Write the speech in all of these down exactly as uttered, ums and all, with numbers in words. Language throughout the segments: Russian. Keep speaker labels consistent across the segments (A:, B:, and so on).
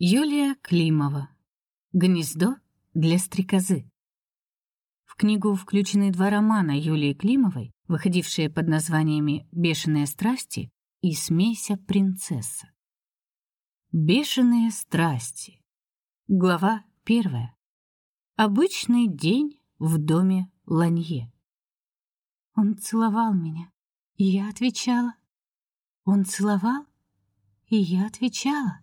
A: Юлия Климова. Гнездо для стрекозы. В книгу включены два романа Юлии Климовой, выходившие под названиями «Бешеные страсти» и «Смейся, принцесса». Бешеные страсти. Глава первая. Обычный день в доме Ланье. Он целовал меня, и я отвечала. Он целовал, и я отвечала.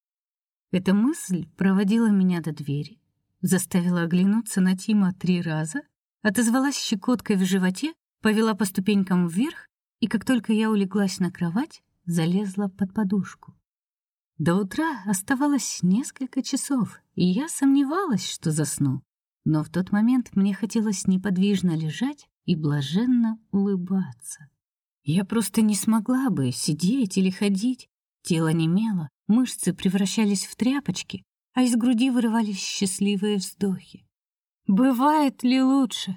A: Эта мысль проводила меня до двери, заставила оглянуться на Тима три раза, отозвалась щекоткой в животе, повела по ступенькам вверх, и как только я улеглась на кровать, залезла под подушку. До утра оставалось несколько часов, и я сомневалась, что засну. Но в тот момент мне хотелось неподвижно лежать и блаженно улыбаться. Я просто не смогла бы сидеть или ходить. Тело немело, мышцы превращались в тряпочки, а из груди вырывались счастливые вздохи. Бывает ли лучше?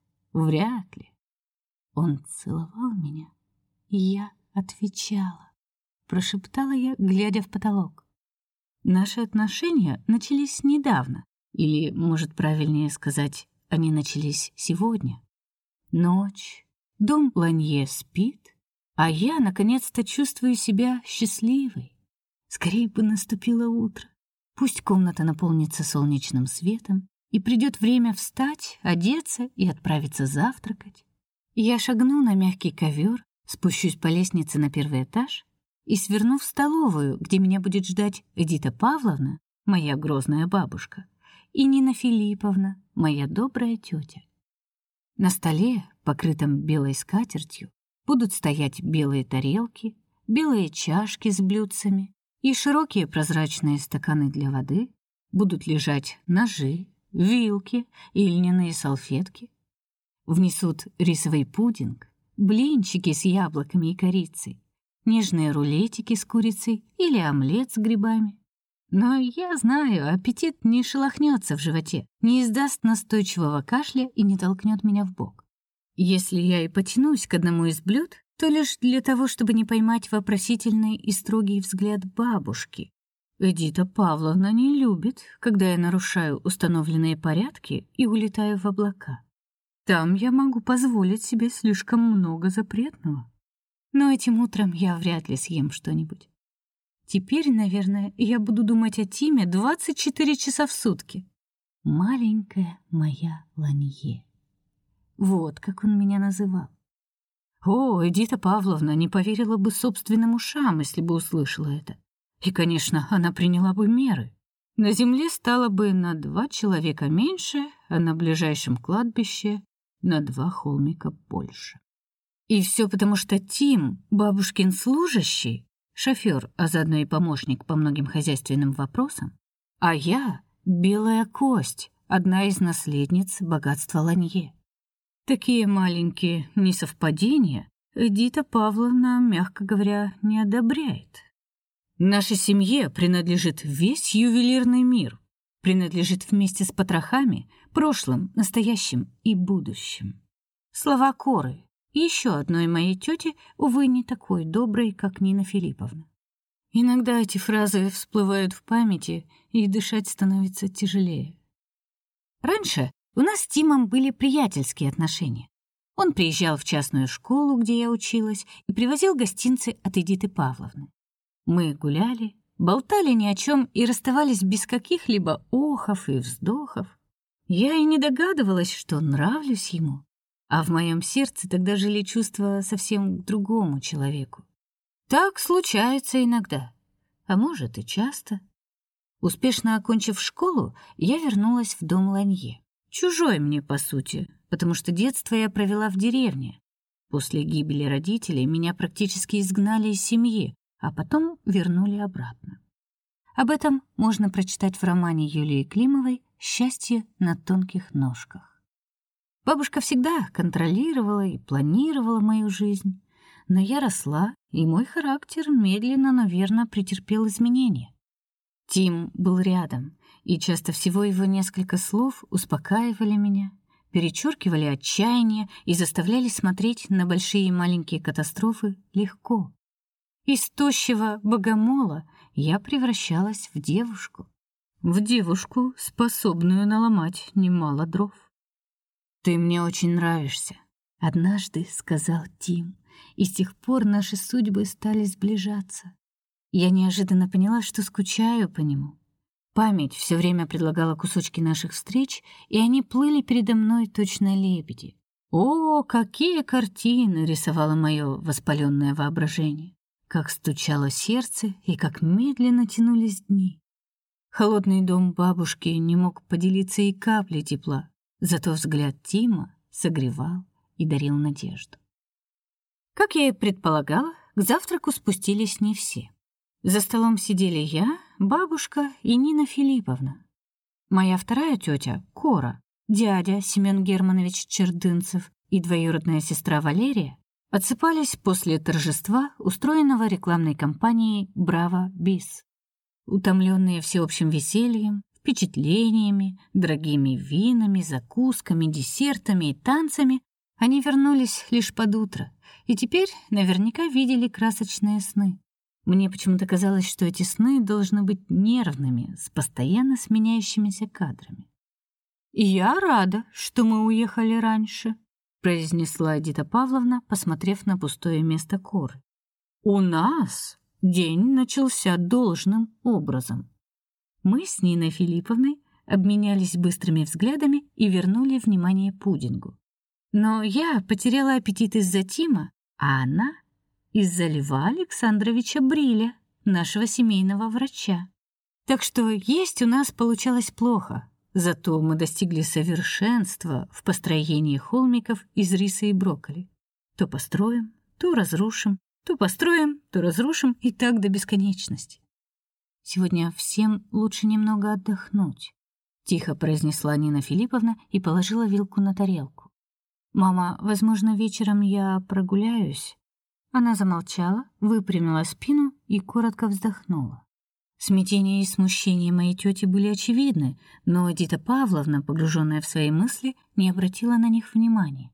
A: Вряд ли. Он целовал меня, и я отвечала. Прошептала я, глядя в потолок. Наши отношения начались недавно, или, может, правильнее сказать, они начались сегодня. Ночь, дом Ланье спит, а я наконец-то чувствую себя счастливой. Скорее бы наступило утро. Пусть комната наполнится солнечным светом, и придет время встать, одеться и отправиться завтракать. Я шагну на мягкий ковер, спущусь по лестнице на первый этаж и сверну в столовую, где меня будет ждать Эдита Павловна, моя грозная бабушка, и Нина Филипповна, моя добрая тетя. На столе, покрытом белой скатертью, будут стоять белые тарелки, белые чашки с блюдцами и широкие прозрачные стаканы для воды, будут лежать ножи, вилки и льняные салфетки. Внесут рисовый пудинг, блинчики с яблоками и корицей, нежные рулетики с курицей или омлет с грибами. Но я знаю, аппетит не шелохнется в животе, не издаст настойчивого кашля и не толкнет меня в бок. Если я и потянусь к одному из блюд, то лишь для того, чтобы не поймать вопросительный и строгий взгляд бабушки. Эдита Павловна не любит, когда я нарушаю установленные порядки и улетаю в облака. Там я могу позволить себе слишком много запретного. Но этим утром я вряд ли съем что-нибудь. Теперь, наверное, я буду думать о Тиме двадцать четыре часа в сутки. Маленькая моя Ланье. Вот как он меня называл. О, Эдита Павловна не поверила бы собственным ушам, если бы услышала это. И, конечно, она приняла бы меры. На земле стало бы на два человека меньше, а на ближайшем кладбище на два холмика больше. И все потому, что Тим, бабушкин служащий, шофер, а заодно и помощник по многим хозяйственным вопросам, а я — белая кость, одна из наследниц богатства Ланье. Такие маленькие несовпадения Эдита Павловна, мягко говоря, не одобряет. Нашей семье принадлежит весь ювелирный мир, принадлежит вместе с потрохами, прошлым, настоящим и будущим. Слова Коры, еще одной моей тети, увы, не такой доброй, как Нина Филипповна. Иногда эти фразы всплывают в памяти, и дышать становится тяжелее. Раньше у нас с Тимом были приятельские отношения. Он приезжал в частную школу, где я училась, и привозил гостинцы от Эдиты Павловны. Мы гуляли, болтали ни о чем и расставались без каких-либо охов и вздохов. Я и не догадывалась, что нравлюсь ему, а в моем сердце тогда жили чувства совсем к другому человеку. Так случается иногда, а может и часто. Успешно окончив школу, я вернулась в дом Ланье. Чужой мне, по сути, потому что детство я провела в деревне. После гибели родителей меня практически изгнали из семьи, а потом вернули обратно. Об этом можно прочитать в романе Юлии Климовой «Счастье на тонких ножках». Бабушка всегда контролировала и планировала мою жизнь, но я росла, и мой характер медленно, но верно претерпел изменения. Тим был рядом, и часто всего его несколько слов успокаивали меня, перечеркивали отчаяние и заставляли смотреть на большие и маленькие катастрофы легко. Из тощего богомола я превращалась в девушку. В девушку, способную наломать немало дров. «Ты мне очень нравишься», — однажды сказал Тим, и с тех пор наши судьбы стали сближаться. Я неожиданно поняла, что скучаю по нему. Память все время предлагала кусочки наших встреч, и они плыли передо мной точно лебеди. О, какие картины рисовало мое воспаленное воображение! Как стучало сердце и как медленно тянулись дни. Холодный дом бабушки не мог поделиться и каплей тепла, зато взгляд Тима согревал и дарил надежду. Как я и предполагала, к завтраку спустились не все. За столом сидели я, бабушка и Нина Филипповна. Моя вторая тетя, Кора, дядя Семен Германович Чердынцев и двоюродная сестра Валерия отсыпались после торжества, устроенного рекламной кампанией «Браво Бис». Утомленные всеобщим весельем, впечатлениями, дорогими винами, закусками, десертами и танцами, они вернулись лишь под утро и теперь наверняка видели красочные сны. Мне почему-то казалось, что эти сны должны быть нервными, с постоянно сменяющимися кадрами. «Я рада, что мы уехали раньше», — произнесла Эдита Павловна, посмотрев на пустое место Коры. «У нас день начался должным образом». Мы с Ниной Филипповной обменялись быстрыми взглядами и вернули внимание пудингу. Но я потеряла аппетит из-за Тима, а она из-за Льва Александровича Бриля, нашего семейного врача. Так что есть у нас получалось плохо, зато мы достигли совершенства в построении холмиков из риса и брокколи. То построим, то разрушим, то построим, то разрушим, и так до бесконечности. Сегодня всем лучше немного отдохнуть, тихо произнесла Нина Филипповна и положила вилку на тарелку. Мама, возможно, вечером я прогуляюсь. Она замолчала, выпрямила спину и коротко вздохнула. Смятение и смущение моей тети были очевидны, но Эдита Павловна, погруженная в свои мысли, не обратила на них внимания.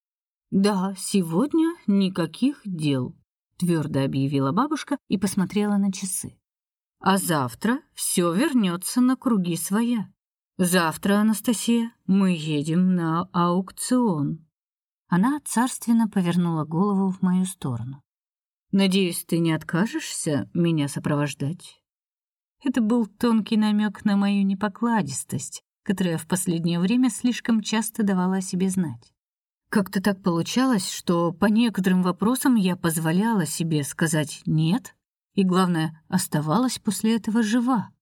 A: «Да, сегодня никаких дел», — твердо объявила бабушка и посмотрела на часы. «А завтра все вернется на круги своя. Завтра, Анастасия, мы едем на аукцион». Она царственно повернула голову в мою сторону. «Надеюсь, ты не откажешься меня сопровождать?» Это был тонкий намек на мою непокладистость, которая в последнее время слишком часто давала о себе знать. Как-то так получалось, что по некоторым вопросам я позволяла себе сказать «нет», и, главное, оставалась после этого жива.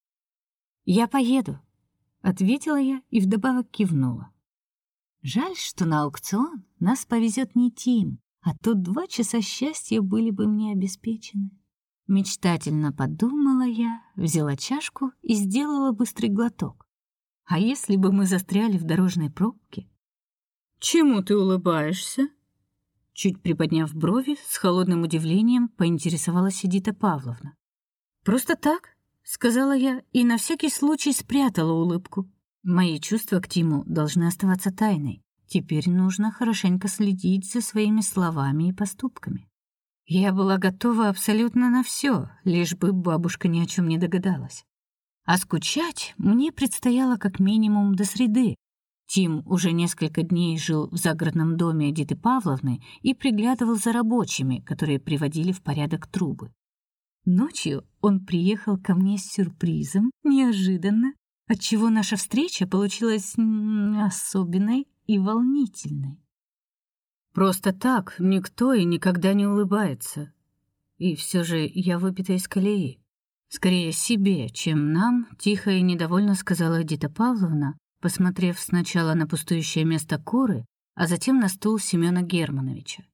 A: «Я поеду», — ответила я и вдобавок кивнула. Жаль, что на аукцион нас повезет не Тим, а то два часа счастья были бы мне обеспечены. Мечтательно подумала я, взяла чашку и сделала быстрый глоток. А если бы мы застряли в дорожной пробке? «Чему ты улыбаешься?» Чуть приподняв брови, с холодным удивлением поинтересовалась Эдита Павловна. «Просто так», — сказала я и на всякий случай спрятала улыбку. Мои чувства к Тиму должны оставаться тайной. Теперь нужно хорошенько следить за своими словами и поступками. Я была готова абсолютно на все, лишь бы бабушка ни о чем не догадалась. А скучать мне предстояло как минимум до среды. Тим уже несколько дней жил в загородном доме Эдиты Павловны и приглядывал за рабочими, которые приводили в порядок трубы. Ночью он приехал ко мне с сюрпризом, неожиданно, отчего наша встреча получилась особенной и волнительной. Просто так никто и никогда не улыбается. И все же я выбита из колеи. Скорее себе, чем нам, тихо и недовольно сказала Эдита Павловна, посмотрев сначала на пустующее место Коры, а затем на стул Семена Германовича.